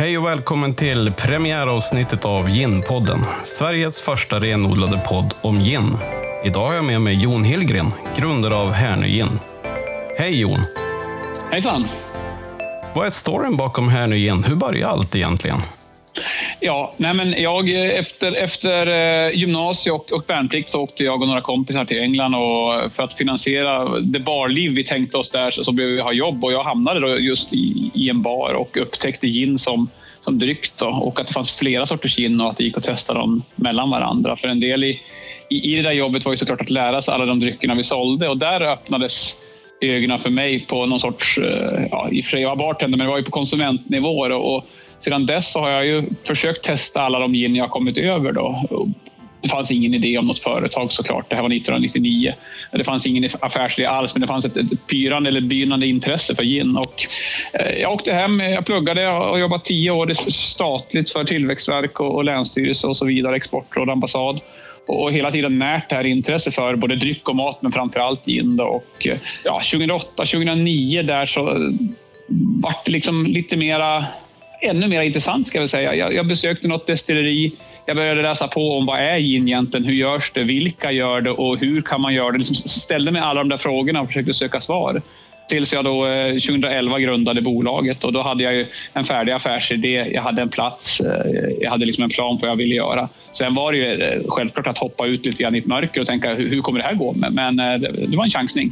Hej och välkommen till premiäravsnittet av Gin-podden, Sveriges första renodlade podd om gin. Idag har jag med mig Jon Hillgren, grundare av Härnö Gin. Hej Jon! Hejsan! Vad är storyn bakom Härnö Gin? Hur började allt egentligen? Ja, jag efter gymnasie och värnplikt så åkte jag och några kompisar till England och för att finansiera det barliv vi tänkte oss där så behövde vi ha jobb, och jag hamnade då just i en bar och upptäckte gin som dryck då, och att det fanns flera sorters gin och att det gick att testa dem mellan varandra. För en del i det där jobbet var ju såklart att lära sig alla de dryckerna vi sålde, och där öppnades ögonen för mig på någon sorts, i och för sig jag var bartender men det var ju på konsumentnivåer, och sedan dess så har jag ju försökt testa alla de gin jag har kommit över då. Det fanns ingen idé om något företag såklart. Det här var 1999. Det fanns ingen affärsidé alls, men det fanns ett pyrande eller begynnande intresse för gin. Och jag åkte hem, jag pluggade och jobbat 10 år statligt för Tillväxtverk och länsstyrelse och så vidare, exportråd, ambassad. Och hela tiden närt det här intresse för både dryck och mat, men framförallt gin då. Och 2008-2009 där så var det liksom lite mera, ännu mer intressant ska vi säga. Jag besökte något destilleri. Jag började läsa på om vad är gin egentligen, hur görs det, vilka gör det och hur kan man göra det. Liksom ställde mig alla de där frågorna och försökte söka svar. Tills jag då 2011 grundade bolaget, och då hade jag ju en färdig affärsidé, jag hade en plats, jag hade liksom en plan för vad jag ville göra. Sen var det ju självklart att hoppa ut lite grann i ett mörker och tänka hur kommer det här gå? Men det var en chansning.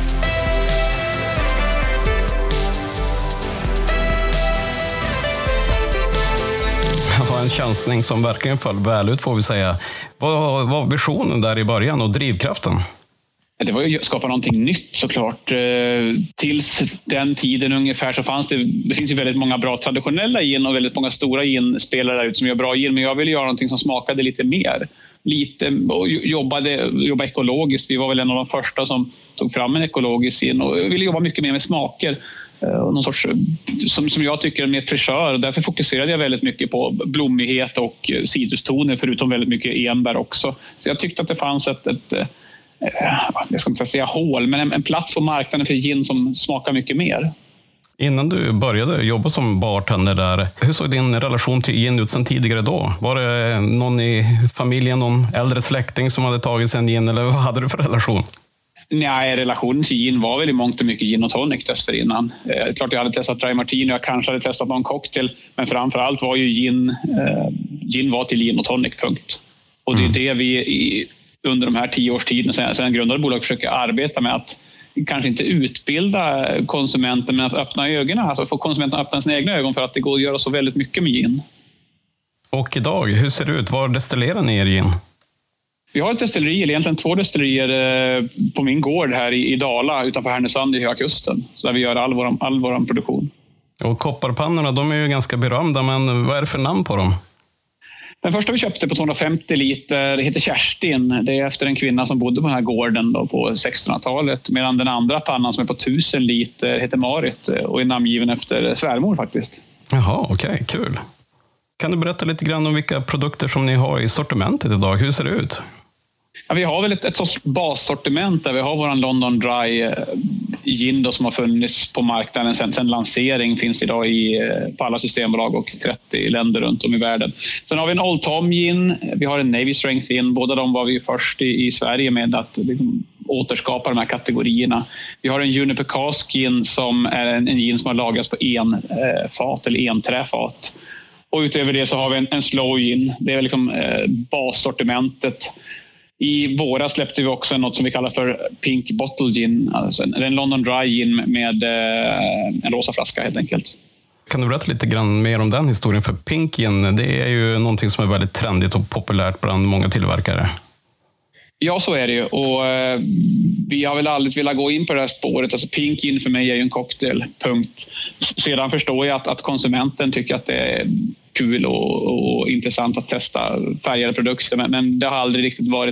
En chansning som verkligen föll väl ut får vi säga. Vad var visionen där i början och drivkraften? Det var ju att skapa någonting nytt såklart. Tills den tiden ungefär så fanns det finns ju väldigt många bra traditionella gin och väldigt många stora ginspelare där ute som gör bra gin, men jag ville göra någonting som smakade lite mer. Och jobba ekologiskt. Vi var väl en av de första som tog fram en ekologisk gin, och ville jobba mycket mer med smaker. Någon sorts, som jag tycker är mer fräschör, och därför fokuserade jag väldigt mycket på blommighet och citrustoner, förutom väldigt mycket enbär också. Så jag tyckte att det fanns jag ska inte säga hål, men en plats på marknaden för gin som smakar mycket mer. Innan du började jobba som bartender där, hur såg din relation till gin ut sedan tidigare då? Var det någon i familjen, någon äldre släkting som hade tagit sig en gin, eller vad hade du för relation? Nej, relationen till gin var väl i mångt och mycket gin och tonic dessförinnan. Klart jag hade testat dry martini, jag kanske hade testat någon cocktail, men framförallt var ju gin var till gin och tonic, punkt. Och det är det vi under de här 10 års tiden sedan grundade bolag försöker arbeta med, att kanske inte utbilda konsumenten, men att öppna ögonen, alltså få konsumenten att öppna sina egna ögon för att det går att göra så väldigt mycket med gin. Och idag, hur ser det ut? Var destillerar ni er gin? Vi har ett destilleri, eller egentligen 2 destillerier på min gård här i Dala utanför Härnösand i Höga kusten. Så där vi gör all vår produktion. Och kopparpannorna, de är ju ganska berömda, men vad är det för namn på dem? Den första vi köpte på 250 liter, det heter Kerstin. Det är efter en kvinna som bodde på den här gården då på 1600-talet. Medan den andra pannan som är på 1000 liter heter Marit och är namngiven efter svärmor faktiskt. Jaha, okej, kul. Kan du berätta lite grann om vilka produkter som ni har i sortimentet idag? Hur ser det ut? Ja, vi har väl ett sorts bassortiment där vi har våran London Dry gin då, som har funnits på marknaden sedan lansering, finns idag på alla systembolag och 30 länder runt om i världen. Sen har vi en Old Tom gin, vi har en Navy Strength gin, båda de var vi först i Sverige med att liksom återskapa de här kategorierna. Vi har en Juniper Cask gin som är en gin som har lagrats på enfat eller enträfat. Och utöver det så har vi en slow gin. Det är liksom bassortimentet. I våra släppte vi också något som vi kallar för Pink Bottle Gin. Alltså en London Dry gin med en rosa flaska helt enkelt. Kan du berätta lite grann mer om den historien? För Pink Gin, det är ju någonting som är väldigt trendigt och populärt bland många tillverkare. Ja, så är det ju. Och vi har väl aldrig velat gå in på det här spåret. Alltså Pink Gin för mig är ju en cocktail, punkt. Sedan förstår jag att konsumenten tycker att det är kul och intressant att testa färgade produkter. Men det har aldrig riktigt varit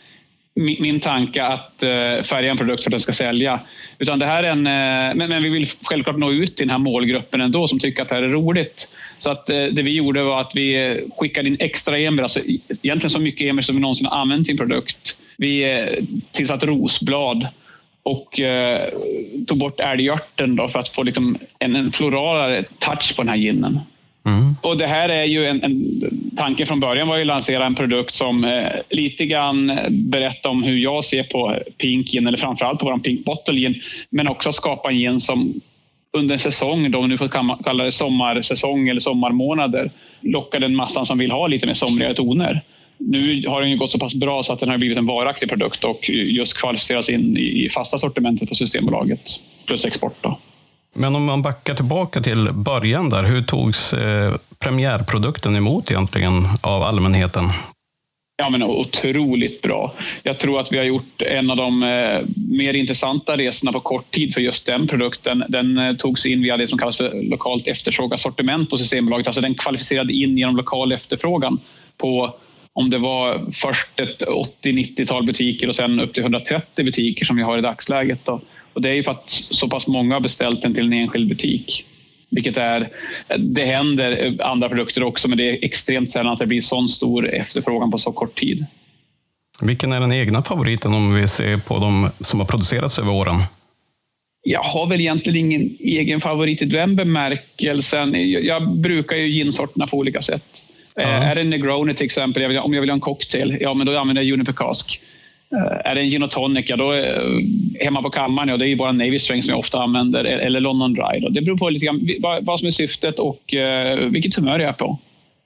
min tanke att färga en produkt för att den ska sälja. Utan det här är men vi vill självklart nå ut till den här målgruppen ändå som tycker att det här är roligt. Så att det vi gjorde var att vi skickade in extra ember, alltså egentligen så mycket ember som vi någonsin har använt i en produkt. Vi tillsatte rosblad och tog bort älgörten då för att få liksom en floralare touch på den här ginen. Och det här är ju en tanke från början var ju att lansera en produkt som lite grann berättar om hur jag ser på Pink Gin, eller framförallt på vår Pink Bottle Gin, men också skapa en gin som under en säsong, då nu får kalla det sommarsäsong eller sommarmånader, lockar den massan som vill ha lite mer somriga toner. Nu har den ju gått så pass bra så att den har blivit en varaktig produkt och just kvalificeras in i fasta sortimentet på Systembolaget plus export då. Men om man backar tillbaka till början där, hur togs premiärprodukten emot egentligen av allmänheten? Ja, men otroligt bra. Jag tror att vi har gjort en av de mer intressanta resorna på kort tid för just den produkten. Den togs in via det som kallas för lokalt efterfrågat sortiment på Systembolaget. Alltså den kvalificerade in genom lokal efterfrågan på, om det var först ett 80-90-tal butiker och sen upp till 130 butiker som vi har i dagsläget då. Och det är ju för att så pass många har beställt den till en enskild butik. Vilket det händer andra produkter också, men det är extremt sällan att det blir sån stor efterfrågan på så kort tid. Vilken är den egna favoriten om vi ser på de som har producerats över åren? Jag har väl egentligen ingen egen favorit i den bemärkelsen. Jag brukar ju ginsorterna på olika sätt. Är det en Negroni till exempel, om jag vill ha en cocktail, ja men då använder jag Juniper Cask. Är det en gin och tonic, ja då hemma på kammaren, ja det är ju bara Navy Strength som jag ofta använder, eller London Dry då. Det beror på lite grann vad som är syftet och vilket humör jag är på.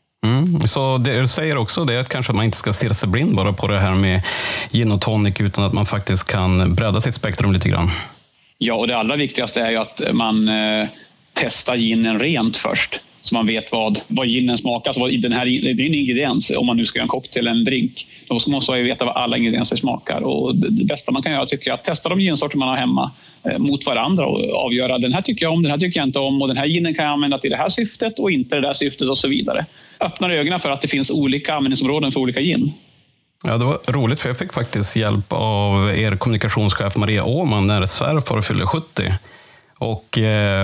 Så det du säger också det är att kanske man inte ska stirra sig blind bara på det här med gin och tonic, utan att man faktiskt kan bredda sitt spektrum lite grann. Ja, och det allra viktigaste är ju att man testar ginen rent först. Så man vet vad ginen smakar. Alltså det är en ingrediens. Om man nu ska göra en cocktail eller en drink, då måste man ju veta vad alla ingredienser smakar. Och det bästa man kan göra tycker jag att testa de ginsorter man har hemma mot varandra och avgöra den här tycker jag om, den här tycker jag inte om, och den här ginen kan jag använda till det här syftet och inte det där syftet och så vidare. Öppnar ögonen för att det finns olika användningsområden för olika gin. Ja, det var roligt för jag fick faktiskt hjälp av er kommunikationschef Maria Åhman när svärfar fyllde 70. Och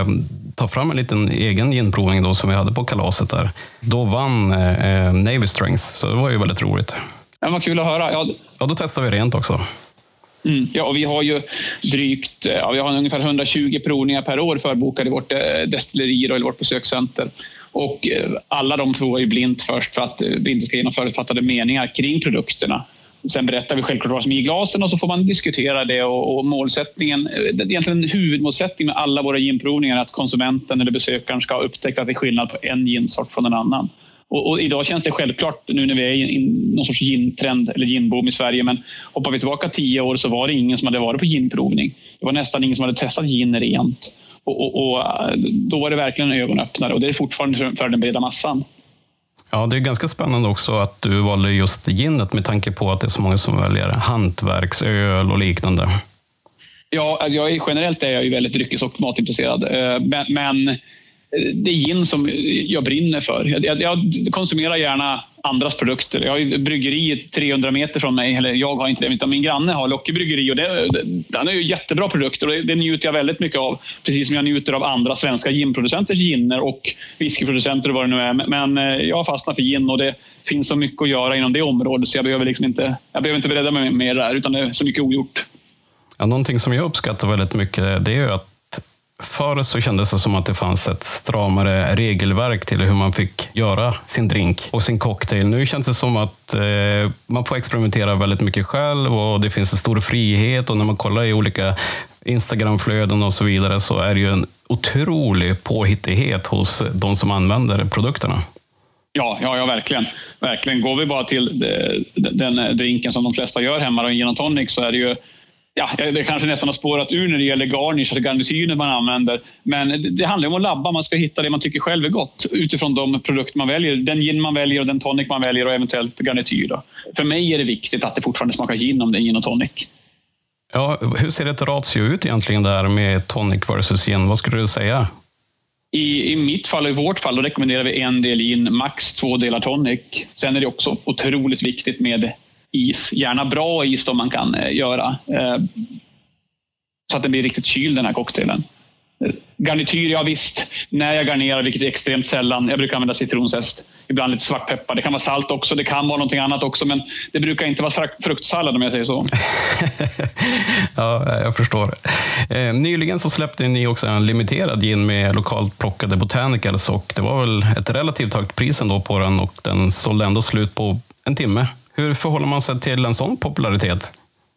ta fram en liten egen ginprovning då som vi hade på kalaset där. Då vann Navy Strength, så det var ju väldigt roligt. Ja, vad kul att höra. Ja, då testar vi rent också. Ja, och vi har ju drygt, vi har ungefär 120 provningar per år förbokade i vårt destilleri eller vårt besökscenter. Och alla de provar ju blint först för att vi inte ska ge några förutfattade meningar kring produkterna. Sen berättar vi självklart vad som är i glasen och så får man diskutera det och målsättningen, egentligen huvudmålsättningen med alla våra ginprovningar är att konsumenten eller besökaren ska upptäcka att det är skillnad på en ginsort från en annan. Och idag känns det självklart nu när vi är i någon sorts gintrend eller ginboom i Sverige, men hoppar vi tillbaka 10 år så var det ingen som hade varit på ginprovning. Det var nästan ingen som hade testat gin rent. Och då var det verkligen en ögonöppnare och det är fortfarande för den breda massan. Ja, det är ganska spännande också att du valde just ginet med tanke på att det är så många som väljer hantverksöl och liknande. Ja, generellt är jag ju väldigt dryckes- och matintresserad. Men det är gin som jag brinner för. Jag konsumerar gärna andras produkter. Jag har ju bryggeri 300 meter från mig. Eller jag har inte det, utan min granne har Locke bryggeri. Och den är ju jättebra produkter och det njuter jag väldigt mycket av. Precis som jag njuter av andra svenska ginproducenters ginner och whiskyproducenter och vad det nu är. Men jag har fastnat för gin och det finns så mycket att göra inom det området. Så jag behöver inte bredda mig mer där, utan det är så mycket ogjort. Ja, någonting som jag uppskattar väldigt mycket, det är ju att förr så kändes det som att det fanns ett stramare regelverk till hur man fick göra sin drink och sin cocktail. Nu känns det som att man får experimentera väldigt mycket själv och det finns en stor frihet, och när man kollar i olika Instagramflöden och så vidare så är det ju en otrolig påhittighet hos de som använder produkterna. Ja, verkligen. Verkligen. Går vi bara till den drinken som de flesta gör hemma och en gin och tonic, så är det ju det kanske nästan har spårat ur när det gäller garnish och garnityren man använder. Men det handlar om att labba. Man ska hitta det man tycker själv är gott utifrån de produkter man väljer. Den gin man väljer och den tonic man väljer och eventuellt garnityr. Då. För mig är det viktigt att det fortfarande smakar gin om det är gin och tonic. Ja, hur ser ett ratio ut egentligen där med tonic versus gin? Vad skulle du säga? I mitt fall och i vårt fall då rekommenderar vi 1 del gin, max 2 delar tonic. Sen är det också otroligt viktigt med is. Gärna bra is då man kan göra. Så att det blir riktigt kyld den här cocktailen. Garnityr, ja visst. När jag garnerar, vilket är extremt sällan. Jag brukar använda citronzest. ibland lite svartpeppar. Det kan vara salt också, det kan vara någonting annat också, men det brukar inte vara fruktsallad om jag säger så. Ja, jag förstår. Nyligen så släppte ni också en limiterad gin med lokalt plockade botanicals, och det var väl ett relativt högt pris ändå på den, och den sålde ändå slut på en timme. Hur förhåller man sig till en sån popularitet?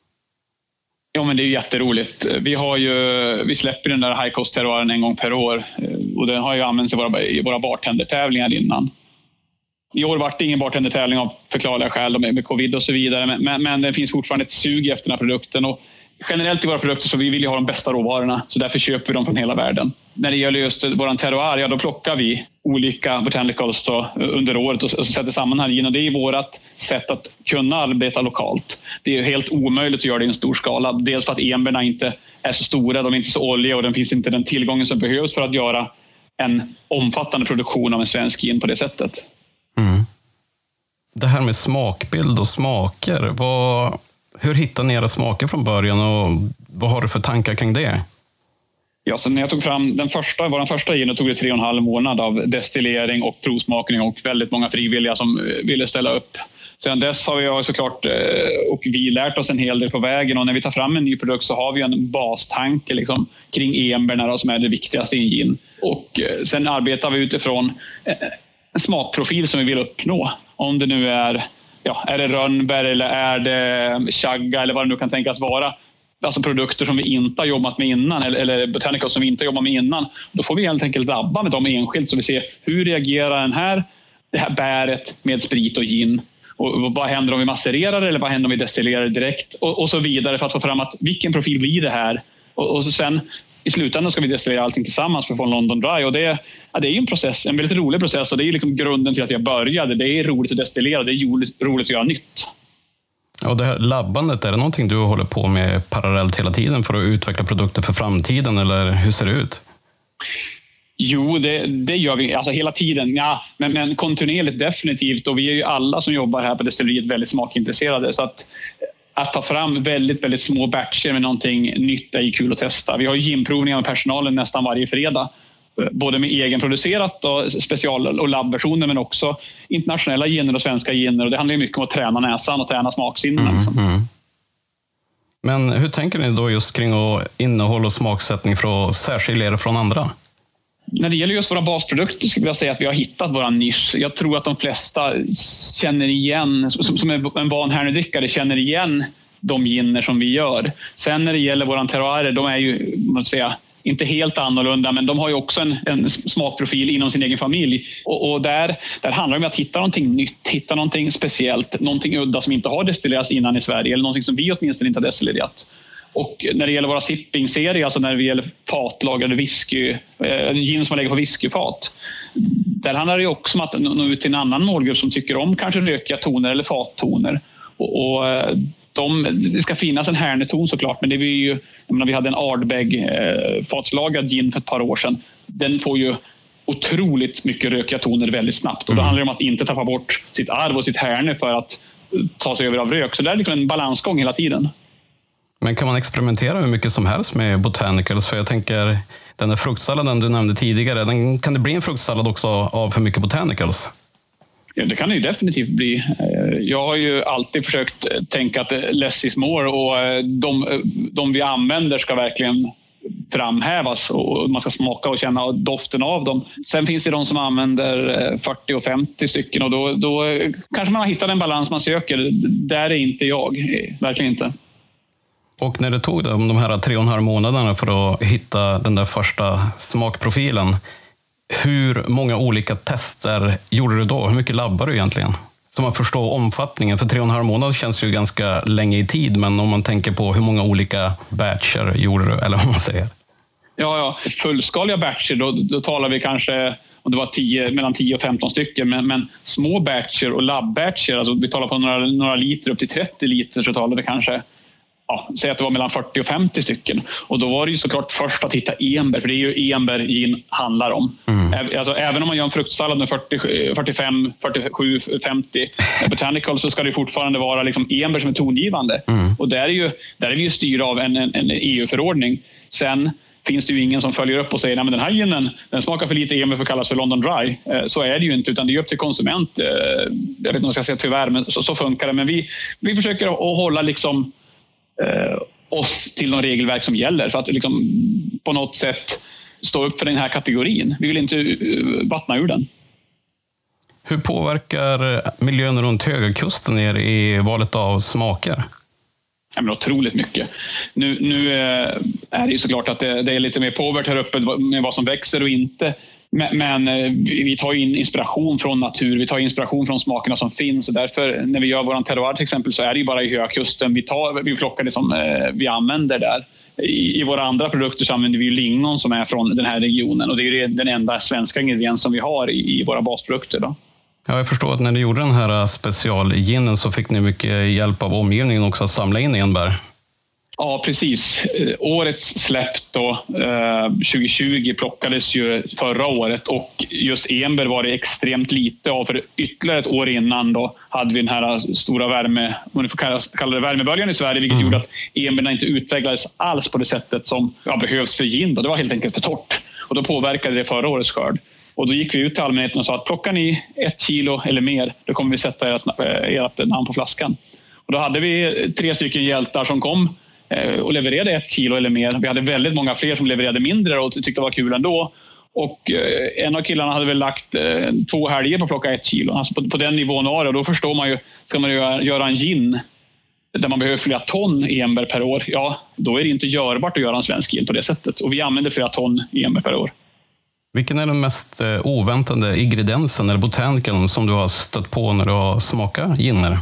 Ja, men det är ju jätteroligt. Vi släpper den där High Coast terroiren en gång per år, och den har ju använts i våra bartendertävlingar innan. I år var det ingen bartendertävling av förklarliga skäl med covid och så vidare, men det finns fortfarande ett sug efter den här produkten, och generellt i våra produkter så vi vill ju ha de bästa råvarorna, så därför köper vi dem från hela världen. När det gäller just våran terroir, ja, då plockar vi olika botanicals under året och sätter samman här in, och det är vårt sätt att kunna arbeta lokalt. Det är helt omöjligt att göra det i en stor skala, dels för att enbärna inte är så stora, de är inte så oljiga och det finns inte den tillgången som behövs för att göra en omfattande produktion av en svensk gin på det sättet. Mm. Det här med smakbild och smaker, hur hittar ni era smaker från början och vad har du för tankar kring det? Ja, så när jag tog fram vår första gin, tog det 3,5 månad av destillering och provsmakning och väldigt många frivilliga som ville ställa upp. Sedan dess har jag såklart och vi lärt oss en hel del på vägen, och när vi tar fram en ny produkt så har vi en bastanke liksom, kring enbärna som är det viktigaste i en gin. Och sen arbetar vi utifrån en smakprofil som vi vill uppnå. Om det nu är det rönnbär eller är det chagga eller vad det nu kan tänkas vara. Alltså produkter som vi inte har jobbat med innan eller botanicals som vi inte har jobbat med innan. Då får vi helt enkelt labba med dem enskilt så vi ser hur reagerar det här bäret med sprit och gin. Och vad händer om vi masserar eller vad händer om vi destillerar direkt och så vidare för att få fram att vilken profil blir det här. Och så sen i slutändan ska vi destillera allting tillsammans för att få en London Dry, och det är ju en process, en väldigt rolig process, och det är liksom grunden till att jag började. Det är roligt att destillera, det är roligt att göra nytt. Och det här labbandet, är det någonting du håller på med parallellt hela tiden för att utveckla produkter för framtiden, eller hur ser det ut? Jo, det gör vi alltså hela tiden. Ja, men kontinuerligt definitivt, och vi är ju alla som jobbar här på destilleriet väldigt smakintresserade, så att ta fram väldigt, väldigt små batcher med någonting nytt är ju kul att testa. Vi har ju ginprovningar med personalen nästan varje fredag. Både med egenproducerat och special- och labbversioner, men också internationella giner och svenska giner. Och det handlar ju mycket om att träna näsan och träna smaksinnena. Liksom. Men hur tänker ni då just kring innehåll och smaksättning för att särskilja er från andra? När det gäller just våra basprodukter skulle jag säga att vi har hittat våra nisch. Jag tror att de flesta känner igen, som är en van hernedrickare, känner igen de giner som vi gör. Sen när det gäller våran terroirer, de är ju, man säga, inte helt annorlunda, men de har ju också en smakprofil inom sin egen familj. Och där handlar det om att hitta någonting nytt, hitta någonting speciellt, någonting udda som inte har destillerats innan i Sverige, eller någonting som vi åtminstone inte har destillerat. Och när det gäller våra sipping-serier, alltså när det gäller fatlagrade whisky, gin som man lägger på whiskyfat, där handlar det också om att nå ut till en annan målgrupp som tycker om kanske rökiga toner eller fattoner. Och det ska finnas en härneton såklart, men det är ju, vi hade en Ardbeg fatslagrad gin för ett par år sedan. Den får ju otroligt mycket rökiga toner väldigt snabbt, och då handlar det om att inte tappa bort sitt arv och sitt härne för att ta sig över av rök. Så det är liksom en balansgång hela tiden. Men kan man experimentera hur mycket som helst med botanicals? För jag tänker, den där fruktsalladen du nämnde tidigare, kan det bli en fruktsallad också av för mycket botanicals? Ja, det kan det ju definitivt bli. Jag har ju alltid försökt tänka att less is more, och de vi använder ska verkligen framhävas och man ska smaka och känna doften av dem. Sen finns det de som använder 40 och 50 stycken, och då kanske man har hittat en balans man söker. Där är inte jag, verkligen inte. Och när det tog de här 3,5 månaderna för att hitta den där första smakprofilen, hur många olika tester gjorde du då? Hur mycket labbar du egentligen? Så man förstår omfattningen. För 3,5 månader känns ju ganska länge i tid, men om man tänker på hur många olika batcher gjorde du, eller vad man säger. Ja. Fullskaliga batcher, då talar vi kanske om det var mellan 10 och 15 stycken, men små batcher och labbbatcher, alltså vi talar på några liter upp till 30 liter, så talar vi kanske säg att det var mellan 40 och 50 stycken. Och då var det ju såklart först att hitta enbär, för det är ju enbär gin handlar om. Alltså, även om man gör en fruktsallad med 45, 47, 50 botanicals, så ska det fortfarande vara liksom enbär som är tongivande. Och där är vi ju styra av en EU-förordning. Sen finns det ju ingen som följer upp och säger att den här ginen, den smakar för lite enbär för att kallas för London Dry. Så är det ju inte, utan det är upp till konsument. Jag vet inte om jag ska säga tyvärr, men så funkar det. Men vi försöker att hålla liksom, oss till de regelverk som gäller för att liksom, på något sätt stå upp för den här kategorin. Vi vill inte vattna ur den. Hur påverkar miljön runt Höga Kusten er i valet av smaker? Ja, men otroligt mycket. Nu är det ju såklart att det är lite mer påverkat här uppe med vad som växer och inte. Men vi tar in inspiration från natur, vi tar inspiration från smakerna som finns. Och därför när vi gör våran terroir till exempel så är det ju bara i Höga Kusten. Vi plockar det som vi använder där. I våra andra produkter så använder vi ju lingon som är från den här regionen. Och det är ju den enda svenska ingrediens som vi har i våra basprodukter då. Ja, jag förstår att när ni gjorde den här specialginen så fick ni mycket hjälp av omgivningen också att samla in enbär. Ja, precis. Årets släpp då, 2020 plockades ju förra året och just enbär var det extremt lite av. För ytterligare ett år innan då hade vi den här stora om man får kalla det värmeböljan i Sverige, vilket gjorde att enbärna inte utvecklades alls på det sättet som behövs för gin. Det var helt enkelt för torrt och då påverkade det förra årets skörd. Och då gick vi ut till allmänheten och sa att plockar ni 1 kilo eller mer, då kommer vi sätta ert namn på flaskan. Och då hade vi 3 stycken hjältar som kom och levererade 1 kilo eller mer. Vi hade väldigt många fler som levererade mindre och tyckte det var kul ändå. Och en av killarna hade väl lagt 2 helger på att plocka 1 kilo. Alltså på den nivån var det. Och då förstår man ju, ska man göra en gin där man behöver flera ton enbär per år, ja, då är det inte görbart att göra en svensk gin på det sättet. Och vi använder flera ton enbär per år. Vilken är den mest oväntade ingrediensen eller botaniken som du har stött på när du har smakat ginner?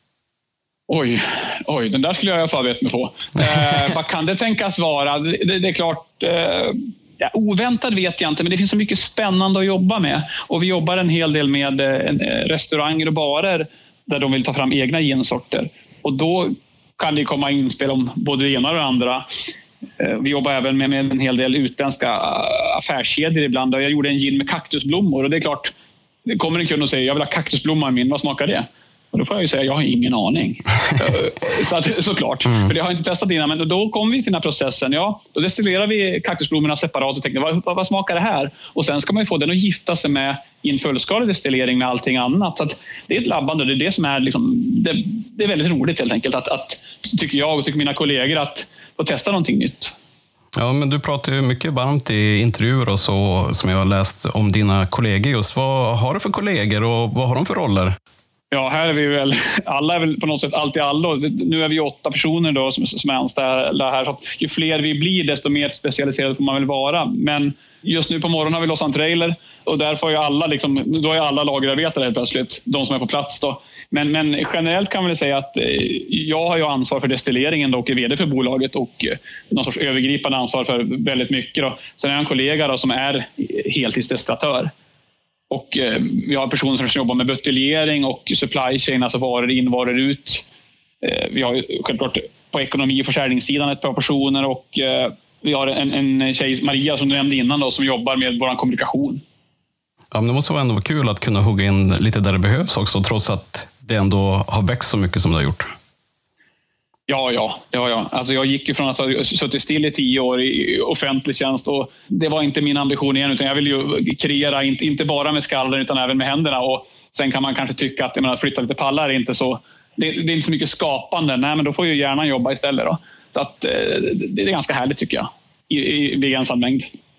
Oj, den där skulle jag i alla fall veta mig på. Vad kan det tänkas vara? Det är klart, oväntad vet jag inte, men det finns så mycket spännande att jobba med. Och vi jobbar en hel del med restauranger och barer där de vill ta fram egna ginsorter. Och då kan det komma inspel om både det ena och det andra. Vi jobbar även med en hel del utländska affärskedjor ibland. Jag gjorde en gin med kaktusblommor och det är klart, det kommer en kund och säger jag vill ha kaktusblommor i min, vad smakar det? Och då får jag ju säga jag har ingen aning. Såklart, för det har jag inte testat innan. Men då kommer vi till den här processen. Ja, då destillerar vi kaktusblommorna separat och tänker vad smakar det här? Och sen ska man ju få den att gifta sig med i en fullskalig destillering med allting annat. Så att det är ett labbande, det är det som är liksom, det är väldigt roligt helt enkelt att tycker jag och tycker mina kollegor att få testa någonting nytt. Ja, men du pratar ju mycket varmt i intervjuer och så som jag har läst om dina kollegor just. Vad har du för kollegor och vad har de för roller? Ja, här är vi väl, alla är väl på något sätt alltid alla. Nu är vi 8 personer då som är anställda här. Så ju fler vi blir desto mer specialiserade får man väl vara. Men just nu på morgonen har vi lossat en trailer och där får ju alla liksom, då är alla lagerarbetare helt plötsligt, de som är på plats då. Men generellt kan man väl säga att jag har ju ansvar för destilleringen då och är vd för bolaget och någon sorts övergripande ansvar för väldigt mycket då. Sen är jag en kollega då som är heltidsdestillatör. Och vi har personer som jobbar med buteljering och supply chain, alltså varor in, varor ut. Vi har självklart på ekonomi- och försäljningssidan ett par personer och vi har en tjej, Maria, som du nämnde innan då, som jobbar med vår kommunikation. Ja, men det måste ändå vara kul att kunna hugga in lite där det behövs också, trots att det ändå har växt så mycket som det har gjort. Ja. Alltså jag gick ju från att ha suttit still i 10 år i offentlig tjänst och det var inte min ambition igen, utan jag vill ju kreera inte bara med skallen utan även med händerna. Och sen kan man kanske tycka att flytta lite pallar är inte så, det är inte så mycket skapande. Nej, men då får ju hjärnan jobba istället då. Så att det är ganska härligt tycker jag i begränsad mängd.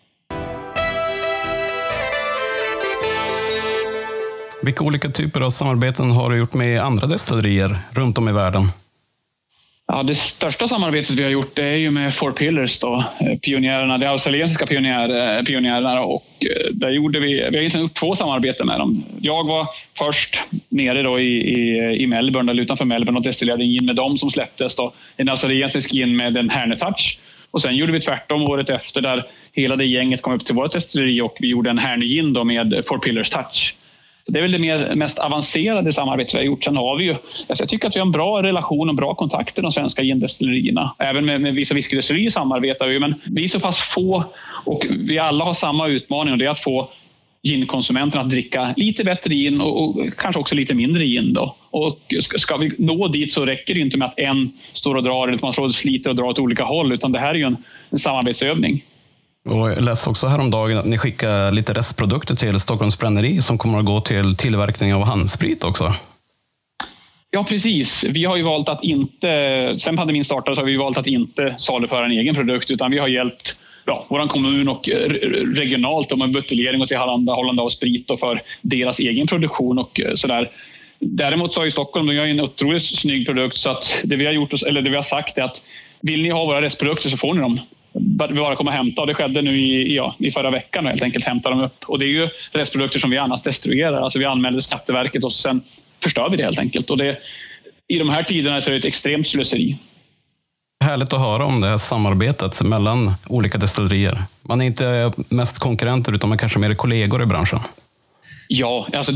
Vilka olika typer av samarbeten har du gjort med andra destillerier runt om i världen? Ja, det största samarbetet vi har gjort är ju med Four Pillars då, pionjärerna, de australiensiska pionjärerna och där gjorde vi har egentligen gjort 2 samarbeten med dem. Jag var först nere då i Melbourne, eller utanför Melbourne och destillerade in med dem som släpptes då, en australiensisk in med en Herne Touch. Och sen gjorde vi tvärtom året efter där hela det gänget kom upp till vårt destilleri och vi gjorde en Herne gin då med Four Pillars Touch. Så det är väl det mest avancerade samarbetet vi har gjort. Sen har vi ju, jag tycker att vi har en bra relation och bra kontakter med de svenska gindestillerierna. Även med vissa whiskydestillerier samarbetar vi, men vi är så pass få och vi alla har samma utmaning och det är att få ginkonsumenterna att dricka lite bättre gin och kanske också lite mindre gin då. Och ska vi nå dit så räcker det inte med att en står och drar eller att man sliter och drar åt olika håll, utan det här är ju en samarbetsövning. Och jag läste också häromdagen att ni skickar lite restprodukter till Stockholms bränneri som kommer att gå till tillverkning av handsprit också. Ja, precis. Vi har ju valt att inte, sen pandemin startade så har vi valt att inte saluföra en egen produkt, utan vi har hjälpt vår kommun och regionalt med buteljering och tillhandahållande av sprit och för deras egen produktion och sådär. Däremot så har ju Stockholm en otroligt snygg produkt, så att det vi har gjort, eller det vi har sagt är att vill ni ha våra restprodukter så får ni dem. Vi bara komma och hämta, och det skedde nu i förra veckan helt enkelt, hämta dem upp. Och det är ju restprodukter som vi annars destruerar. Alltså vi anmäler Skatteverket och sen förstör vi det helt enkelt. Och i de här tiderna så är det ett extremt slöseri. Härligt att höra om det här samarbetet mellan olika destillerier. Man är inte mest konkurrenter utan man kanske mer kollegor i branschen. Ja, alltså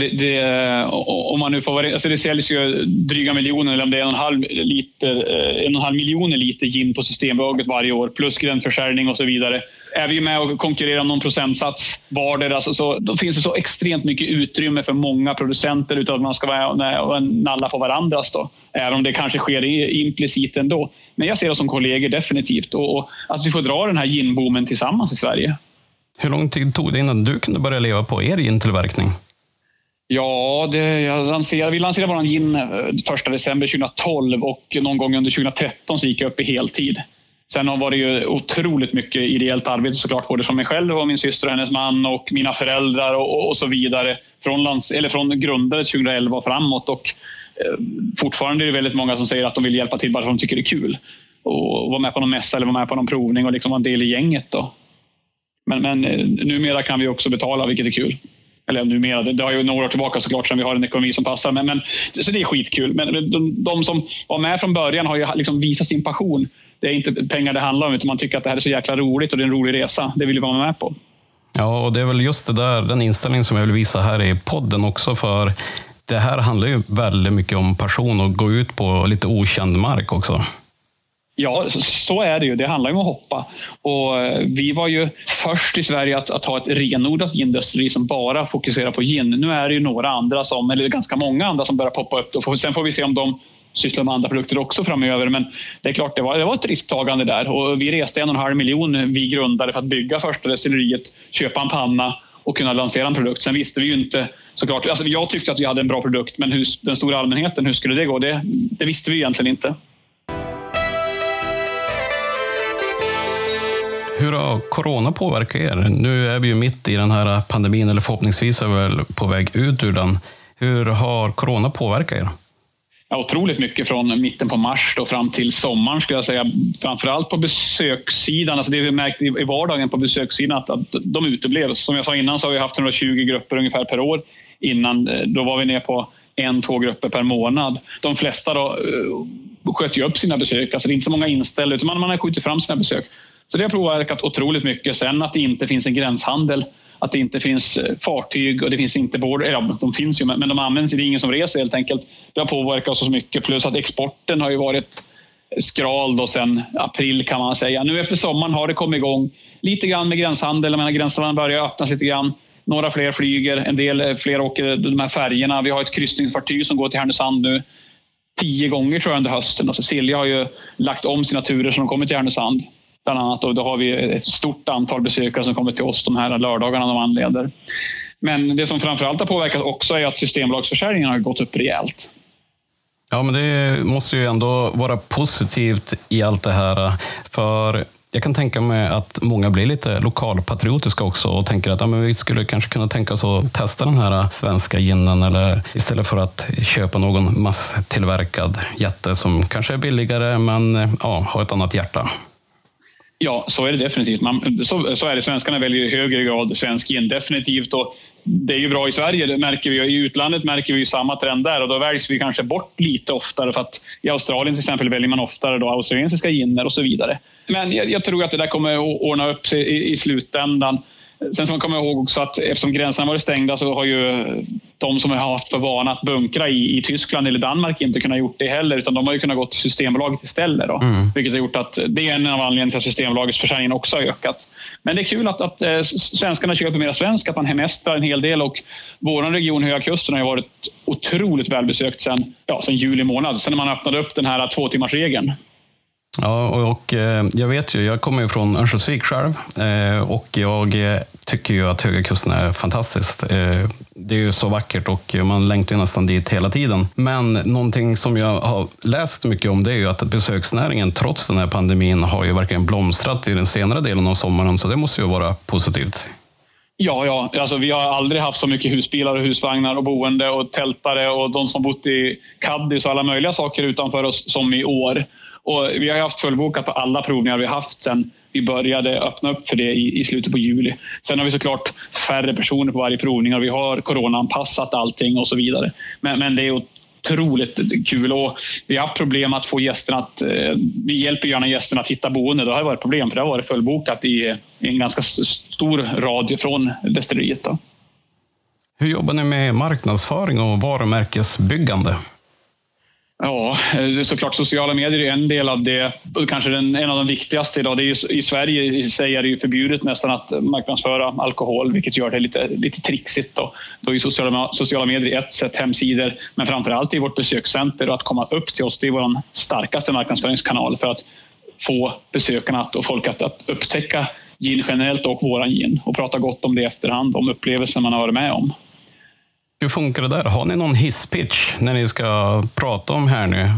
om man nu får alltså det säljs ju dryga miljoner, eller om det är 1,5 miljoner liter gin på Systembolaget varje år, plus gränsförsäljning och så vidare. Är vi med och konkurrerar om någon procentsats vardera, alltså, så då finns det så extremt mycket utrymme för många producenter utan att man ska vara nalla på varandras då. Även om det kanske sker implicit ändå. Men jag ser det som kollegor definitivt, och att vi får dra den här ginboomen tillsammans i Sverige. Hur lång tid tog det innan du kunde börja leva på er gintillverkning? Ja, vi lanserade vår gin 1 december 2012 och någon gång under 2013 så gick jag upp i heltid. Sen var det ju otroligt mycket ideellt arbete såklart, både från mig själv och min syster och hennes man och mina föräldrar och så vidare. Från grundare 2011 och framåt, och fortfarande är det väldigt många som säger att de vill hjälpa till bara för att de tycker det är kul. Och vara med på någon mässa eller vara med på någon provning och liksom vara en del i gänget då. Men numera kan vi också betala, vilket är kul. Eller numera, det har ju några år tillbaka såklart sedan vi har en ekonomi som passar. Men, så det är skitkul. Men de som var med från början har ju liksom visat sin passion. Det är inte pengar det handlar om, utan man tycker att det här är så jäkla roligt och det är en rolig resa. Det vill vi vara med på. Ja, och det är väl just det där, den inställning som jag vill visa här i podden också, för det här handlar ju väldigt mycket om passion och gå ut på lite okänd mark också. Ja, så är det ju. Det handlar ju om att hoppa. Och vi var ju först i Sverige att ha ett renodlat gindestilleri som bara fokuserar på gin. Nu är det ju några andra eller ganska många andra som börjar poppa upp. Sen får vi se om de sysslar med andra produkter också framöver. Men det är klart, det var ett risktagande där. Och vi reste 1,5 miljon, vi grundade, för att bygga första destilleriet, köpa en panna och kunna lansera en produkt. Sen visste vi ju inte såklart. Alltså jag tyckte att vi hade en bra produkt, men den stora allmänheten, hur skulle det gå? Det visste vi egentligen inte. Hur har corona påverkat er? Nu är vi ju mitt i den här pandemin, eller förhoppningsvis är vi väl på väg ut ur den. Hur har corona påverkat er? Ja, otroligt mycket från mitten på mars och fram till sommaren skulle jag säga. Framförallt på besökssidan. Alltså det vi märkt i vardagen på besökssidan att de uteblev. Som jag sa innan så har vi haft 120 grupper ungefär per år. Innan då var vi ner på 1-2 grupper per månad. De flesta då sköt ju upp sina besök. Alltså det är inte så många inställda, utan man har skjutit fram sina besök. Så det har påverkat otroligt mycket. Sen att det inte finns en gränshandel, att det inte finns fartyg och det finns inte de finns ju, men de används, det är ingen som reser helt enkelt. Det har påverkat oss så mycket, plus att exporten har ju varit skral då sen april kan man säga. Nu efter sommaren har det kommit igång lite grann med gränshandel. Jag menar, gränserna börjar öppnas lite grann. Några fler flyger, en del fler åker de här färgerna. Vi har ett kryssningsfartyg som går till Härnösand nu 10 gånger tror jag under hösten. Och så Silja har ju lagt om sina turer som de kommer till Härnösand. Bland annat, och då har vi ett stort antal besökare som kommer till oss de här lördagarna de anleder. Men det som framförallt har påverkat också är att Systembolagsförsäljningen har gått upp rejält. Ja, men det måste ju ändå vara positivt i allt det här. För jag kan tänka mig att många blir lite lokalpatriotiska också och tänker att vi skulle kanske kunna tänka oss att testa den här svenska ginen, eller istället för att köpa någon masstillverkad jätte som kanske är billigare men har ett annat hjärta. Ja, så är det definitivt. Så är det. Svenskarna väljer i högre grad svensk gin, definitivt. Och det är ju bra i Sverige, det märker vi. I utlandet märker vi ju samma trend där, och då väljs vi kanske bort lite oftare, för att i Australien till exempel väljer man oftare då australiensiska giner och så vidare. Men jag tror att det där kommer att ordna upp sig i slutändan. Sen ska man komma ihåg också att eftersom gränserna varit stängda så har ju de som har haft för vana att bunkra i Tyskland eller Danmark inte kunnat gjort det heller, utan de har ju kunnat gå till Systembolaget istället då. Vilket har gjort att det är en av anledningarna till att Systembolagets försäljning också har ökat. Men det är kul att svenskarna köper mer svensk, att man hemestrar en hel del, och vår region Höga Kusten har ju varit otroligt välbesökt sen juli månad, sen när man öppnade upp den här 2-timmarsregeln. Ja, och jag vet ju, jag kommer ju från Örnsköldsvik själv och jag tycker ju att Höga kusten är fantastiskt. Det är ju så vackert och man längtar ju nästan dit hela tiden. Men någonting som jag har läst mycket om, det är ju att besöksnäringen trots den här pandemin har ju verkligen blomstrat i den senare delen av sommaren, så det måste ju vara positivt. Ja. Alltså, vi har aldrig haft så mycket husbilar och husvagnar och boende och tältare och de som bott i Caddis och alla möjliga saker utanför oss som i år. Och vi har haft fullbokat på alla provningar vi har haft sedan vi började öppna upp för det i slutet på juli. Sen har vi såklart färre personer på varje provning och vi har coronaanpassat allting och så vidare. Men det är otroligt kul och vi har haft problem att få gästerna att... Vi hjälper gärna gästerna att hitta boende. Det har varit problem för det har varit fullbokat i en ganska stor radie från destilleriet. Då. Hur jobbar ni med marknadsföring och varumärkesbyggande? Ja, såklart sociala medier är en del av det. Kanske en av de viktigaste idag. Det är ju, i Sverige i sig är det ju förbjudet nästan att marknadsföra alkohol, vilket gör det lite trixigt. Då är sociala medier ett sätt, hemsidor, men framförallt i vårt besökscenter och att komma upp till oss. Det är vår starkaste marknadsföringskanal för att få besökarna och folk att upptäcka gin generellt och våran gin och prata gott om det i efterhand, om upplevelsen man har varit med om. Hur funkar det där? Har ni någon hisspitch när ni ska prata om här nu?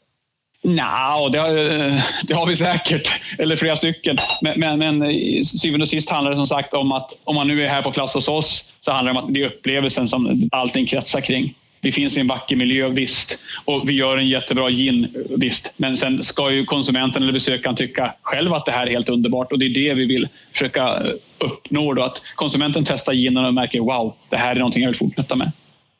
Det har vi säkert. Eller flera stycken. Men syvende och sist handlar det som sagt om att om man nu är här på plats hos oss så handlar det om att det är upplevelsen som allting kretsar kring. Vi finns i en vacker miljö, visst. Och vi gör en jättebra gin, visst. Men sen ska ju konsumenten eller besökaren tycka själv att det här är helt underbart. Och det är det vi vill försöka uppnå då. Att konsumenten testar ginen och märker wow, det här är någonting jag vill fortsätta med.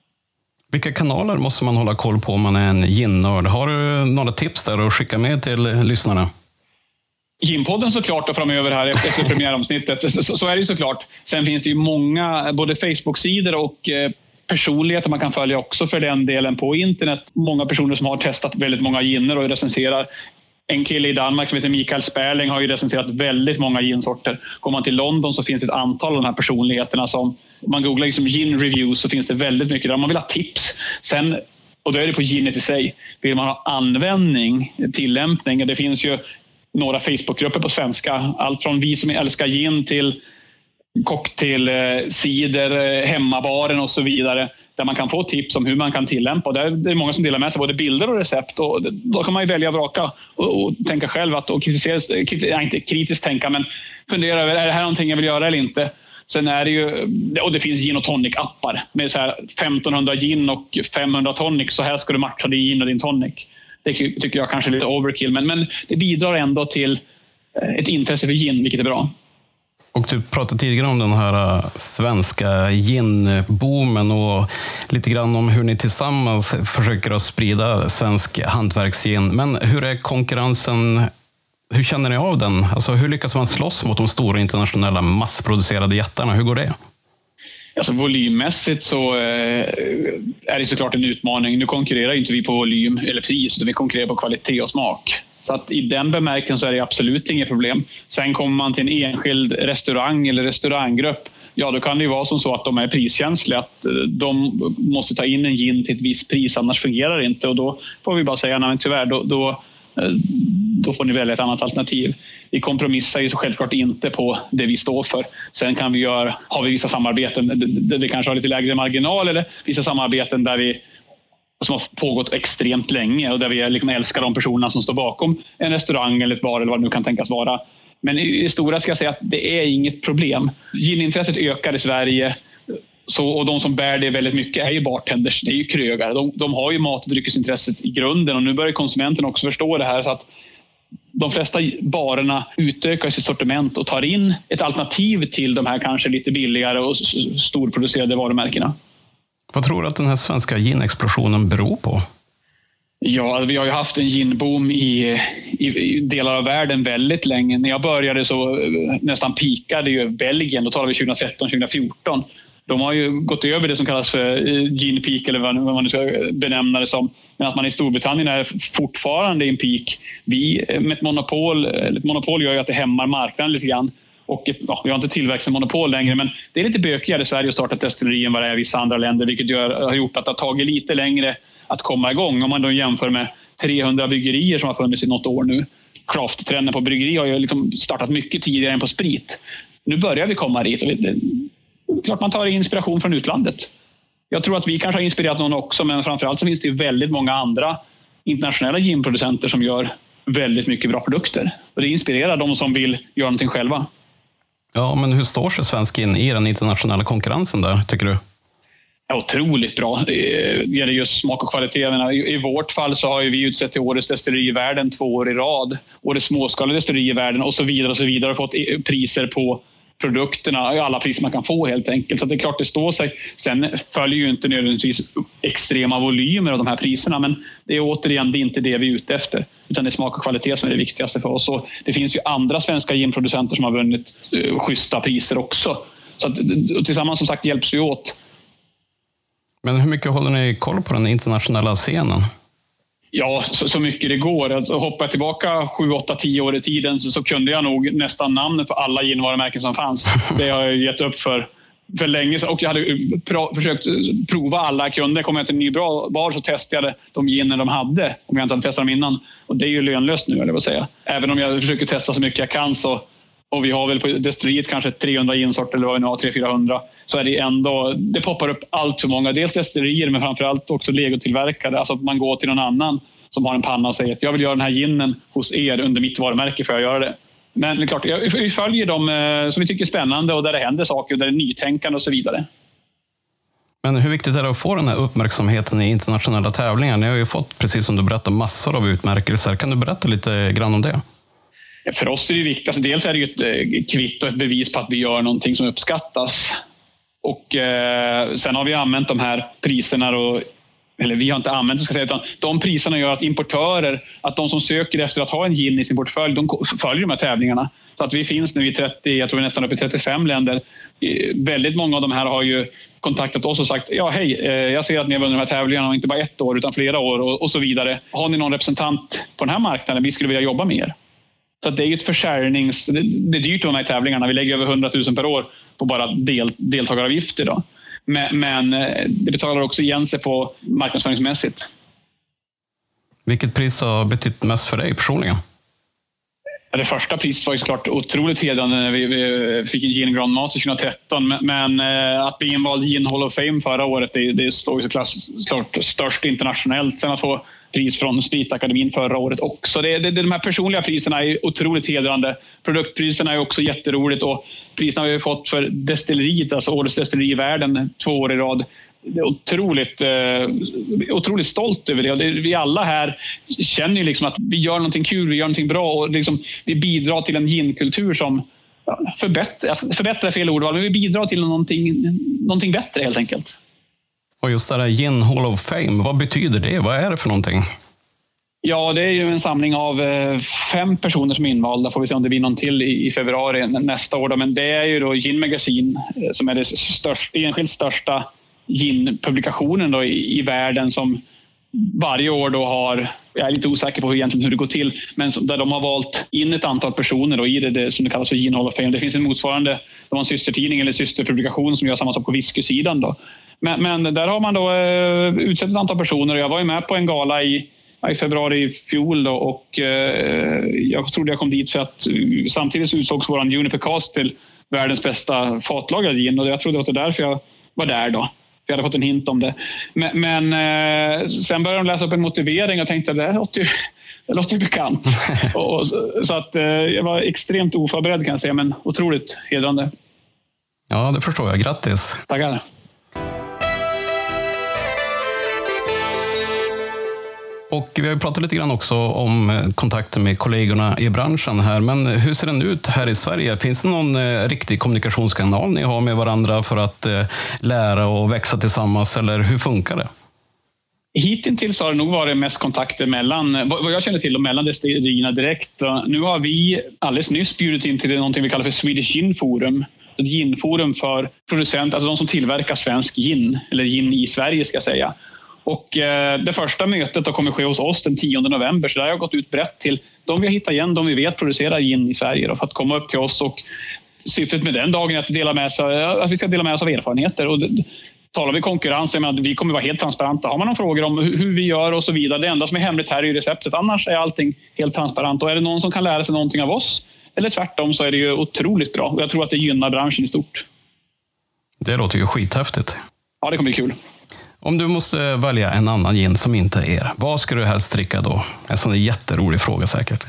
Vilka kanaler måste man hålla koll på om man är en gin-nörd? Har du några tips där att skicka med till lyssnarna? Ginpodden såklart och framöver här efter premiäromsnittet. Så är det ju såklart. Sen finns det ju många både Facebook-sidor och personligheter man kan följa också för den delen på internet. Många personer som har testat väldigt många giner och recenserar. En kille i Danmark som heter Mikael Sperling har ju recenserat väldigt många ginsorter. Går man till London så finns det ett antal av de här personligheterna som... Om man googlar liksom gin reviews så finns det väldigt mycket där. Man vill ha tips. Sen, och då är det på ginet i sig. Vill man ha användning, tillämpning. Det finns ju några Facebookgrupper på svenska. Allt från vi som älskar gin till cocktail, cider, hemmabaren och så vidare. Där man kan få tips om hur man kan tillämpa. Det är många som delar med sig både bilder och recept. Och då kan man ju välja och vraka och tänka själv. Och inte kritiskt tänka, men fundera över, är det här någonting jag vill göra eller inte? Sen är det ju, och det finns gin och tonic-appar med så här 1500 gin och 500 tonic. Så här ska du matcha din gin och din tonic. Det tycker jag kanske är lite overkill. Men det bidrar ändå till ett intresse för gin, vilket är bra. Och du pratade tidigare om den här svenska gin-boomen och lite grann om hur ni tillsammans försöker att sprida svensk hantverksgin. Men hur är konkurrensen? Hur känner ni av den? Alltså, hur lyckas man slåss mot de stora internationella massproducerade jättarna? Hur går det? Alltså, volymmässigt så är det såklart en utmaning. Nu konkurrerar inte vi på volym eller pris, utan vi konkurrerar på kvalitet och smak. Så att i den bemärkelsen så är det absolut inget problem. Sen kommer man till en enskild restaurang eller restauranggrupp. Ja, då kan det ju vara som så att de är priskänsliga. Att de måste ta in en gin till ett visst pris, annars fungerar det inte. Och då får vi bara säga, nej men tyvärr, då får ni välja ett annat alternativ. Vi kompromissar ju så självklart inte på det vi står för. Sen kan vi har vi vissa samarbeten där vi kanske har lite lägre marginal eller vissa samarbeten som har pågått extremt länge och där vi liksom älskar de personerna som står bakom en restaurang eller ett bar eller vad det nu kan tänkas vara. Men i stora ska jag säga att det är inget problem. Ginintresset ökar i Sverige och de som bär det väldigt mycket är ju bartenders, det är ju krögare. De har ju mat- och dryckesintresset i grunden och nu börjar konsumenten också förstå det här så att de flesta barerna utökar sitt sortiment och tar in ett alternativ till de här kanske lite billigare och storproducerade varumärkena. Vad tror du att den här svenska gin-explosionen beror på? Ja, vi har ju haft en ginboom i delar av världen väldigt länge. När jag började så nästan pikade ju Belgien, då talar vi 2013-2014. De har ju gått över det som kallas för gin peak eller vad man nu ska benämna det som. Men att man i Storbritannien är fortfarande i en peak. Vi med ett monopol gör ju att det hämmar marknaden lite grann. Och vi har inte tillväxtmonopol längre, men det är lite bökigare i Sverige att starta ett destilleri än vad det är i vissa andra länder, vilket har gjort att det har tagit lite längre att komma igång. Om man då jämför med 300 bryggerier som har funnits i något år nu. craft-trenden på bryggeri har ju liksom startat mycket tidigare än på sprit. Nu börjar vi komma dit. Och klart man tar inspiration från utlandet. Jag tror att vi kanske har inspirerat någon också, men framförallt så finns det ju väldigt många andra internationella ginproducenter som gör väldigt mycket bra produkter. Och det inspirerar de som vill göra någonting själva. Ja, men hur står sig svensk gin i den internationella konkurrensen där, tycker du? Ja, otroligt bra. Det gäller just smak och kvalitet. I vårt fall så har vi utsett till årets destilleri i världen 2 år i rad. Årets småskaliga destilleri i världen och så vidare och så vidare. Har fått priser på produkterna, alla priser man kan få helt enkelt. Så det är klart det står sig. Sen följer ju inte nödvändigtvis extrema volymer av de här priserna, men det är återigen det är inte det vi är ute efter. Utan det är smak och kvalitet som är det viktigaste för oss. Och det finns ju andra svenska ginproducenter som har vunnit schyssta priser också. Så att, tillsammans som sagt hjälps vi åt. Men hur mycket håller ni koll på den internationella scenen? Ja, så mycket det går. Alltså, hoppar jag tillbaka 7, 8, 10 år i tiden så kunde jag nog nästan namnet på alla ginvarumärken som fanns. Det har jag gett upp för länge sedan. Och jag hade försökt prova alla kunder. Kom jag till en ny bra bar så testade jag de giner de hade. Om jag inte hade testat dem innan. Och det är ju lönlöst nu, eller vad säga. Även om jag försöker testa så mycket jag kan så... Och vi har väl på destilleriet kanske 300 ginsorter eller vad vi nu har, 300-400. Så är det ändå, det poppar upp allt för många. Dels destillerier men framförallt också legotillverkare. Alltså att man går till någon annan som har en panna och säger att jag vill göra den här ginen hos er under mitt varumärke för att göra det. Men det är klart, vi följer dem som vi tycker är spännande och där det händer saker, där det är nytänkande och så vidare. Men hur viktigt är det att få den här uppmärksamheten i internationella tävlingar? Ni har ju fått, precis som du berättade, massor av utmärkelser. Kan du berätta lite grann om det? För oss är det viktigt. Alltså dels är det ju ett kvitto, ett bevis på att vi gör någonting som uppskattas. Och sen har vi använt de här priserna eller vi har inte använt det, ska jag säga, utan de priserna gör att importörer, att de som söker efter att ha en gin i sin portfölj, de följer de här tävlingarna. Så att vi finns nu i 30, jag tror nästan upp i 35 länder. Väldigt många av de här har ju kontaktat oss och sagt, ja hej, jag ser att ni har vunnit de här tävlingarna inte bara 1 år utan flera år och så vidare. Har ni någon representant på den här marknaden? Vi skulle vilja jobba med er. Så det är ju ett det är dyrt de här tävlingarna. Vi lägger över 100 000 per år på bara deltagaravgifter då. Men det betalar också igen sig på marknadsföringsmässigt. Vilket pris har betytt mest för dig personligen? Det första priset var ju såklart otroligt hedrande när vi fick en Gin Grand Master 2013. Men att bli invald i Gin Hall of Fame förra året, det står ju såklart störst internationellt. Sen att få pris från Spritakademin förra året också. De här personliga priserna är otroligt hedrande. Produktpriserna är också jätteroligt och priserna har vi fått för destilleriet, alltså årets destilleri i världen 2 år i rad. Det är otroligt stolt över det. Vi alla här känner ju liksom att vi gör någonting kul, vi gör någonting bra och liksom, vi bidrar till en ginkultur som förbättrar fel ordval, men vi bidrar till någonting bättre helt enkelt. Och just det här Gin Hall of Fame, vad betyder det? Vad är det för någonting? Ja, det är ju en samling av 5 personer som är invalda. Får vi se om det blir någon till i februari nästa år. Men det är ju då Gin Magazine som är det enskilt största gin-publikationen då i världen som varje år då har, jag är lite osäker på hur det går till, men där de har valt in ett antal personer då i det som det kallas för Gin Hall of Fame. Det finns en motsvarande, de har en systertidning eller systerpublikation som gör samma sak på whiskysidan då. Men där har man då utsett ett antal personer och jag var ju med på en gala i februari i fjol då, och jag trodde jag kom dit för att samtidigt utsågs våran Juniper Cast till världens bästa fatlagrad gin och jag trodde att det var därför jag var där då. Jag hade fått en hint om det. Men sen började de läsa upp en motivering och tänkte att det låter ju bekant. Så att jag var extremt oförberedd kan jag säga, men otroligt hedrande. Ja, det förstår jag. Grattis. Tackar. Och vi har ju pratat lite grann också om kontakter med kollegorna i branschen här. Men hur ser den ut här i Sverige? Finns det någon riktig kommunikationskanal ni har med varandra för att lära och växa tillsammans? Eller hur funkar det? Hittills har det nog varit mest kontakter mellan, vad jag känner till, mellan destillerierna direkt. Nu har vi alldeles nyss bjudit in till någonting vi kallar för Swedish Gin Forum. Ett ginforum för producenter, alltså de som tillverkar svensk gin, eller gin i Sverige ska jag säga. Och det första mötet då kommer ske hos oss den 10 november. Så där har jag gått ut brett till de vi har hittat igen, de vi vet producerar gin i Sverige då, för att komma upp till oss. Och syftet med den dagen är att vi ska dela med oss av erfarenheter. Och talar vi konkurrens, jag menar, vi kommer vara helt transparenta. Har man någon frågor om hur vi gör och så vidare, det enda som är hemligt här är ju receptet. Annars är allting helt transparent. Och är det någon som kan lära sig någonting av oss, eller tvärtom, så är det ju otroligt bra. Och jag tror att det gynnar branschen i stort. Det låter ju skithäftigt. Ja, det kommer bli kul. Om du måste välja en annan gin som inte är, vad ska du helst dricka då? En sån jätterolig fråga säkert.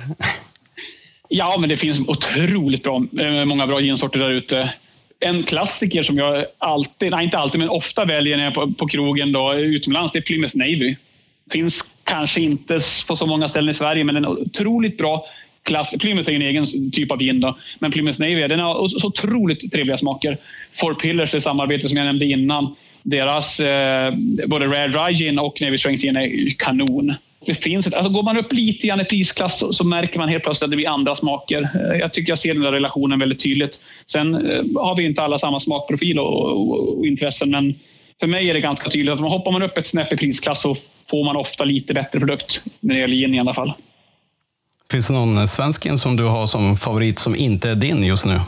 Ja, men det finns otroligt många bra ginsorter där ute. En klassiker som jag inte alltid, men ofta väljer när jag är på krogen då, utomlands, det är Plymouth Navy. Finns kanske inte på så många ställen i Sverige, men en otroligt bra klass. Plymouth är en egen typ av gin då, men Plymouth Navy, den har så otroligt trevliga smaker. Four Pillars, det samarbete som jag nämnde innan, deras både Rare Dry Gin och Navy Strength Gin är kanon. Det finns går man upp lite grann i prisklass så märker man helt plötsligt att det blir andra smaker. Jag tycker jag ser den där relationen väldigt tydligt. Sen har vi inte alla samma smakprofil och intressen, men för mig är det ganska tydligt att hoppar man upp ett snäpp i prisklass så får man ofta lite bättre produkt när det gäller gin i alla fall. Finns det någon svensk gin som du har som favorit som inte är din just nu?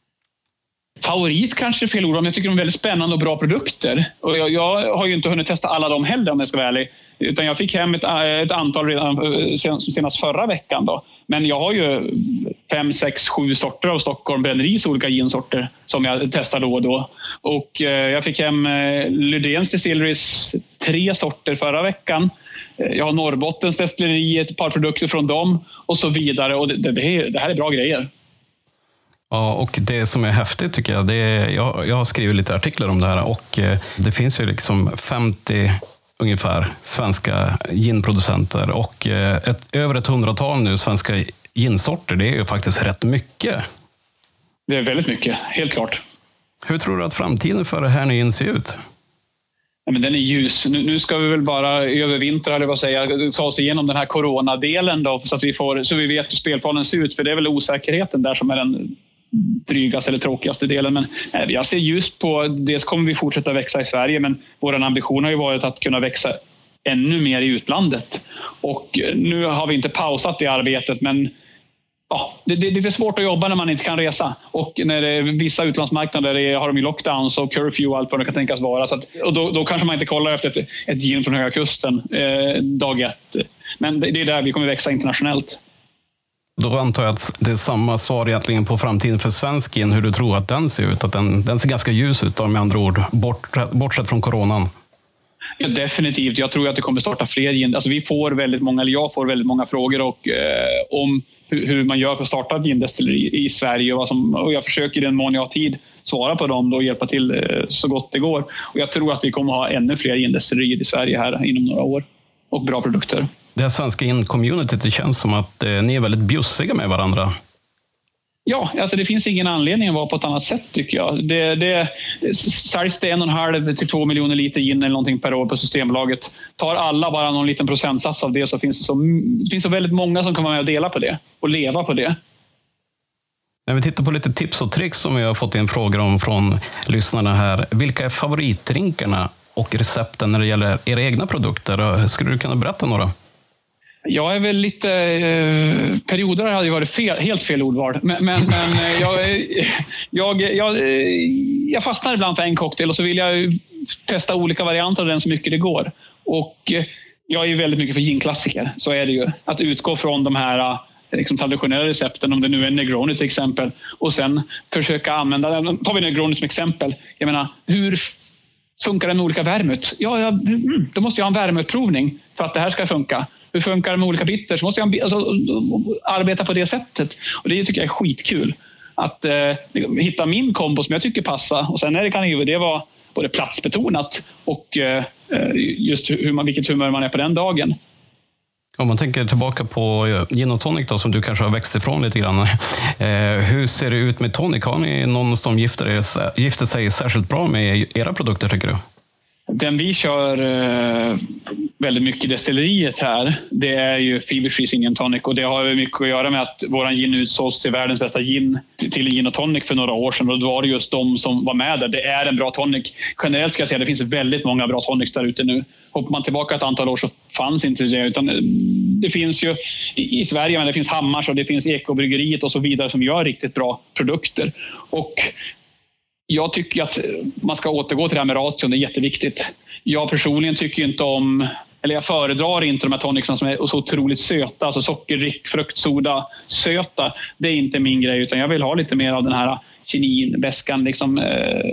Favorit kanske är fel ord, men jag tycker de är väldigt spännande och bra produkter. Och jag har ju inte hunnit testa alla dem heller om jag ska vara ärlig. Utan jag fick hem ett antal redan senast förra veckan då. Men jag har ju 5, 6, 7 sorter av Stockholm Brenneris olika ginsorter som jag testar då och då. Och jag fick hem Lydéns Distilleries 3 sorter förra veckan. Jag har Norrbottens destilleri, ett par produkter från dem och så vidare. Och det här är bra grejer. Ja, och det som är häftigt tycker jag, jag har skrivit lite artiklar om det här och det finns ju liksom 50 ungefär svenska ginproducenter och över ett 100-tal nu svenska ginsorter. Det är ju faktiskt rätt mycket. Det är väldigt mycket, helt klart. Hur tror du att framtiden för det här nu ser ut? Ja, men den är ljus. Nu ska vi väl bara övervintra, eller vad säger, ta oss igenom den här coronadelen då, så vi vet hur spelplanen ser ut. För det är väl osäkerheten där som är den drygaste eller tråkigaste delen. Men jag ser just på det, så kommer vi fortsätta växa i Sverige, men vår ambition har ju varit att kunna växa ännu mer i utlandet. Och nu har vi inte pausat det arbetet, men ja, det är lite svårt att jobba när man inte kan resa. Och när det är vissa utlandsmarknader har de ju lockdowns och curfew och allt vad det kan tänkas vara. Så att, och då kanske man inte kollar efter ett gin från Höga Kusten dag 1. Men det är där vi kommer växa internationellt. Då antar jag att det är samma svar egentligen på framtiden för svensk gin, hur du tror att den ser ut. Att den ser ganska ljus ut, med andra ord, bortsett från coronan. Ja, definitivt. Jag tror att det kommer starta fler gin. Alltså jag får väldigt många frågor om hur man gör för att starta ett gindestilleri i Sverige och jag försöker i den mån jag har tid svara på dem och hjälpa till så gott det går. Och jag tror att vi kommer ha ännu fler gindestillerier i Sverige här inom några år och bra produkter. Det här svenska gin-communityt, det känns som att ni är väldigt bjussiga med varandra. Ja, alltså det finns ingen anledning att vara på ett annat sätt tycker jag. Det säljs det 1,5 till 2 miljoner liter gin eller någonting per år på Systembolaget. Tar alla bara någon liten procentsats av det så finns det så väldigt många som kan vara med och dela på det och leva på det. När vi tittar på lite tips och tricks som vi har fått in frågor om från lyssnarna här. Vilka är favoritdrinkarna och recepten när det gäller era egna produkter? Skulle du kunna berätta några? Jag är väl lite... perioder hade ju varit helt fel ordval. Men jag fastnar ibland för en cocktail och så vill jag testa olika varianter av den så mycket det går. Och jag är väldigt mycket för ginklassiker. Så är det ju. Att utgå från de här liksom traditionella recepten, om det nu är Negroni till exempel. Och sen försöka använda... Tar vi Negroni som exempel. Jag menar, hur funkar den med olika vermut? Då måste jag ha en vermutprovning för att det här ska funka. Hur funkar det med olika bitter? Så måste jag arbeta på det sättet. Och det tycker jag är skitkul. Att hitta min kombo som jag tycker passar. Och sen kan det vara både platsbetonat och just vilket humör man är på den dagen. Om man tänker tillbaka på gin och tonic då, som du kanske har växt ifrån lite grann. Hur ser det ut med tonic? Har ni någon som gifter sig särskilt bra med era produkter tycker du? Den vi kör väldigt mycket i destilleriet här, det är ju Fever Freeze Gin Tonic och det har mycket att göra med att våran gin utsågs till världens bästa gin till gin och tonic för några år sedan och då var det just de som var med där. Det är en bra tonic. Generellt ska jag säga att det finns väldigt många bra tonics där ute nu. Hoppar man tillbaka ett antal år så fanns inte det utan det finns ju i Sverige, men det finns Hammars och det finns Ekobryggeriet och så vidare som gör riktigt bra produkter och Jag tycker att man ska återgå till det här med ration, det är jätteviktigt. Jag personligen tycker inte om, eller jag föredrar inte de här tonicsen som är så otroligt söta, alltså sockerdrick, fruktsoda, söta. Det är inte min grej, utan jag vill ha lite mer av den här kinin, bäskan liksom,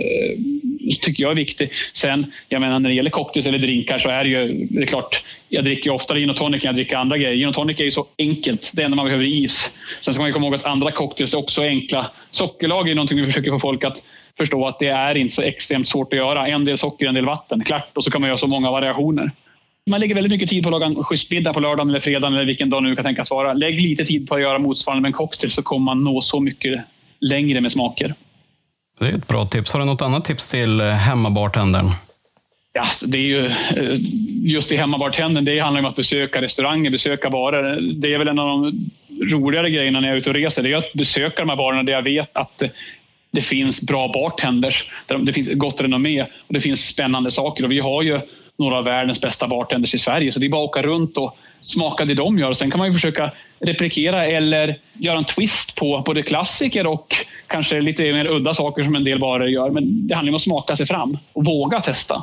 tycker jag är viktig. Sen, jag menar, när det gäller cocktails eller drinkar så är det är klart, jag dricker oftare gin och tonic än jag dricker andra grejer. Gin och tonic är ju så enkelt, det enda man behöver är is. Sen ska man ju komma ihåg att andra cocktails är också enkla. Sockerlag är någonting vi försöker få folk att förstå att det är inte så extremt svårt att göra. En del socker, en del vatten, klart. Och så kan man göra så många variationer. Man lägger väldigt mycket tid på att laga en schysst middag på lördagen eller fredagen eller vilken dag nu kan tänkas vara. Lägg lite tid på att göra motsvarande med en cocktail så kommer man nå så mycket längre med smaker. Det är ett bra tips. Har du något annat tips till hemmabartendern? Ja, det är ju just i hemmabartendern. Det handlar om att besöka restauranger, besöka barer. Det är väl en av de roligare grejerna när jag är ute och reser. Det är att besöka de här barerna där jag vet att det finns bra bartenders. Där det finns gott renommé och det finns spännande saker. Och vi har ju några av världens bästa bartenders i Sverige. Så det är bara att åka runt och smaka det de gör. Och sen kan man ju försöka replikera eller göra en twist på både klassiker och kanske lite mer udda saker som en del barer gör. Men det handlar om att smaka sig fram och våga testa.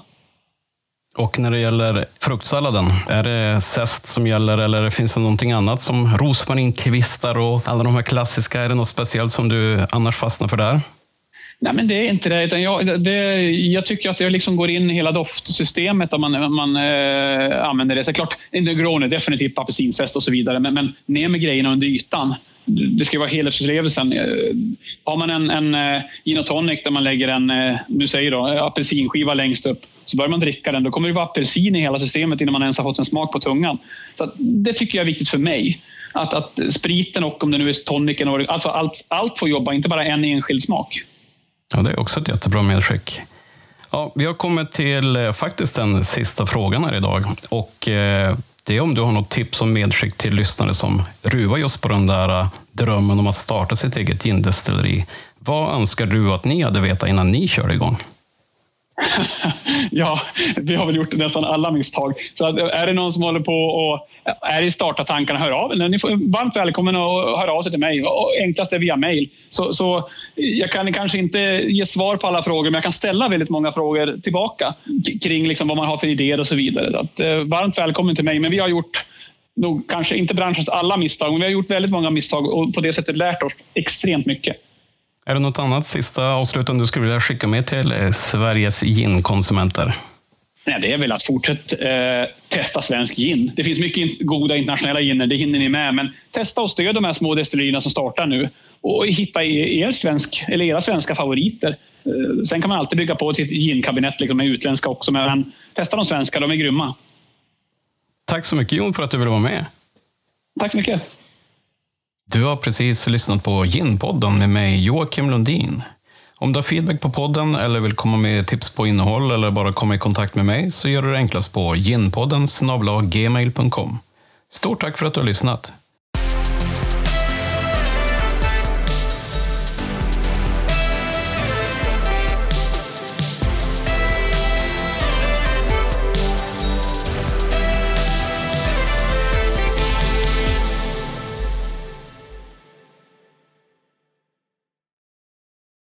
Och när det gäller fruktsalladen, är det zest som gäller eller finns det någonting annat som rosmarinkvistar och alla de här klassiska? Är det något speciellt som du annars fastnar för där? Nej, men det är inte det. Utan jag tycker att det liksom går in i hela doftsystemet om man använder det. Så klart, Negroni, definitivt apelsinzest och så vidare. Men ner med grejerna under ytan. Det ska vara helhetsupplevelsen. Har man en gin och tonic där man lägger en apelsinskiva längst upp, så börjar man dricka den. Då kommer det vara apelsin i hela systemet innan man ens har fått en smak på tungan. Så det tycker jag är viktigt för mig. Att spriten och om det nu är tonicen, alltså allt får jobba, inte bara en enskild smak. Ja, det är också ett jättebra medskick. Ja, vi har kommit till faktiskt den sista frågan här idag. Och det är om du har något tips och medskick till lyssnare som ruvar just på den där drömmen om att starta sitt eget gindestilleri. Vad önskar du att ni hade vetat innan ni körde igång? Ja, vi har väl gjort nästan alla misstag. Så är det någon som håller på och är i startartankarna, hör av er. Ni får varmt välkommen och höra av sig till mig. Och enklast är via mejl. Så jag kan kanske inte ge svar på alla frågor, men jag kan ställa väldigt många frågor tillbaka kring liksom vad man har för idéer och så vidare. Så att, varmt välkommen till mig. Men vi har gjort nog kanske inte branschens alla misstag, men vi har gjort väldigt många misstag och på det sättet lärt oss extremt mycket. Är det något annat sista avslutande du skulle vilja skicka med till Sveriges gin-konsumenter? Nej, det är väl att fortsätta testa svensk gin. Det finns mycket goda internationella giner, det hinner ni med. Men testa och stöd de här små destillerierna som startar nu. Och hitta era svenska favoriter. Sen kan man alltid bygga på sitt ginkabinett liksom med utländska också. Men testa de svenska, de är grymma. Tack så mycket Jon för att du ville vara med. Tack så mycket. Du har precis lyssnat på Gin-podden med mig Joakim Lundin. Om du har feedback på podden eller vill komma med tips på innehåll eller bara komma i kontakt med mig så gör du det enklast på ginpodden@gmail.com. Stort tack för att du har lyssnat.